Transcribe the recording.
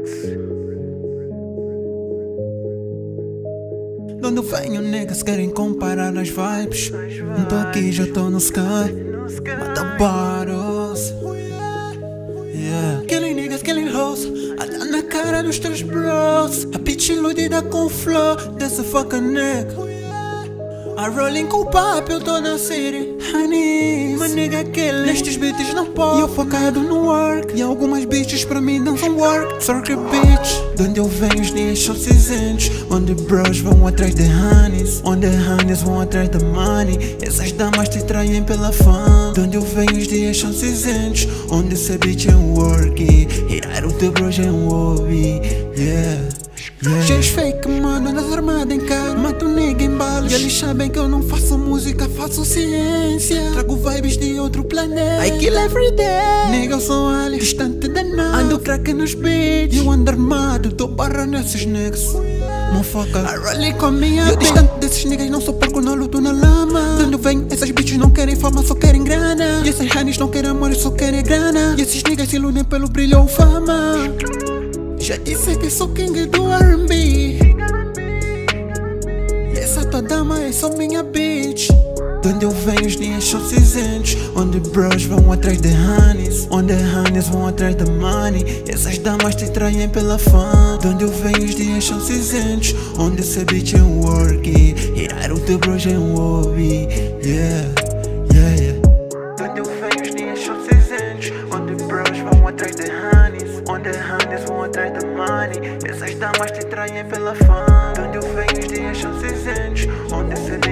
De onde eu venho, niggas querem comparar as vibes. Não tô aqui, já tô no sky. Mata bottles. Yeah. Killing niggas, killing hoes. A dar na cara dos teus bros. A bitch iludida com flow desse fucking nigga. A rolling com o papo, eu tô na city. Honey, my nigga killing. Nestes beats não pode. E eu focado no work. E algumas bitches pra mim não são work. Sorry bitch. De onde eu venho os dias são cinzentos. Onde bros vão atrás de honeys. Onde honeys vão atrás de money. Essas damas te traem pela fama. De onde eu venho os dias são cinzentos. Onde esse bitch é um work. Hirar o teu bros é um hobby. Yeah. Just fake, mano, andas armado em cara. Mato nigga em balas. E eles sabem que eu não faço música, faço ciência. Trago vibes de outro planeta. I kill every day. Nigga, eu sou alien, distante da nada. Ando crack nos beats. Eu ando armado, tô barra nesses niggas. Motherfucker, I rolling com minha bitch. Eu distante desses niggas, não sou porco, não luto na lama. De onde venho, essas bitches não querem fama, só querem grana. E esses honeys não querem amor, só querem grana. E esses niggas se iludem pelo brilho ou fama. Já disse que sou king do R&B. E essa tua dama é só minha bitch. De onde eu venho os dias são cinzentos. Onde bros vão atrás de honeys. Onde honeys vão atrás de money. E essas damas te traem pela fama. De onde eu venho os dias são cinzentos. Onde esse bitch é um work. Hirar o teu bros é um hobby. Yeah, yeah, yeah. De onde eu venho os dias são cinzentos. Onde bros vão atrás de honeys. Onde honeys vão atrás de money. Essas damas te traem pela fama. De onde eu venho os dias são cinzentos. Onde esse